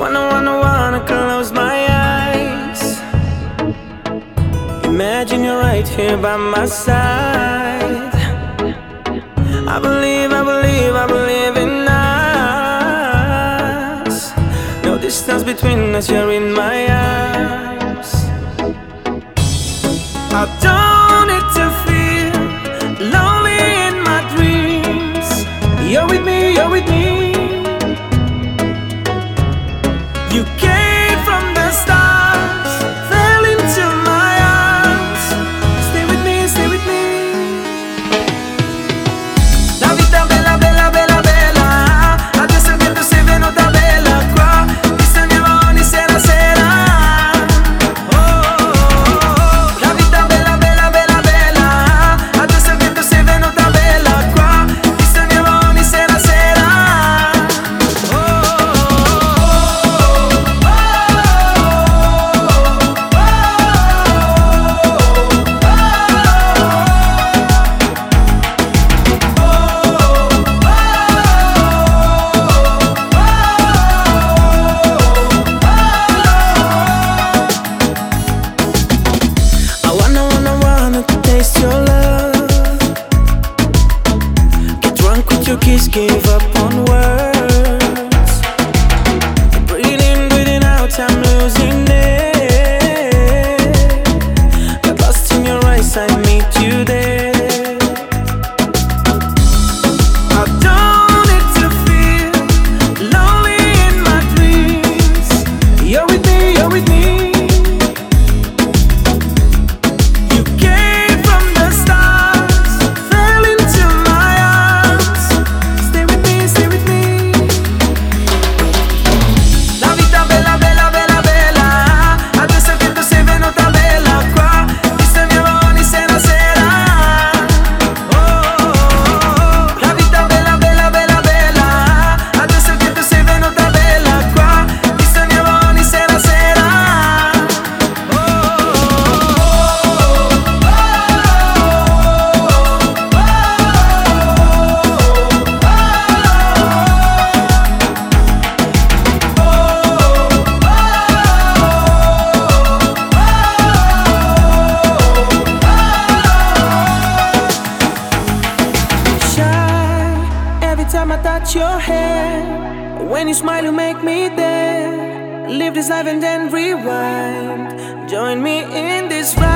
wanna close my eyes. Imagine you're right here by my side. I believe in us. No distance between us, you're in my arms. I don't need to feel lonely in my dreams. You're with me, you're with me. You came from the stars, fell into my arms. Stay with me, stay with me. La vita bella, bella, bella, bella. Adesso che tu sei venuta bella qua, ti sogniamo ogni sera, sera. Oh, oh, oh. La vita bella, bella, bella, bella. Adesso che tu sei venuta bella qua, ti sogniamo ogni sera, sera. Oh, oh, I wanna taste your love. Get drunk with your kiss, give up on words. Breathing out, I'm losing it. Got lost in your eyes, I meet you there. I don't need to feel lonely in my dreams. You're with me, you're with me. You came from the stars, fell into my arms. Stay with me, stay with me. La vita bella, bella, bella, bella. Adesso che tu sei venuta bella qua, ti sogniamo ogni sera, sera. Oh, oh, oh. La vita bella, bella, bella, bella. Adesso che tu sei venuta bella qua, ti sogniamo ogni sera, sera. Oh, oh, Shy every time I touch your hair. When you smile, you make me dare. Live this life and then rewind. Join me in this ride.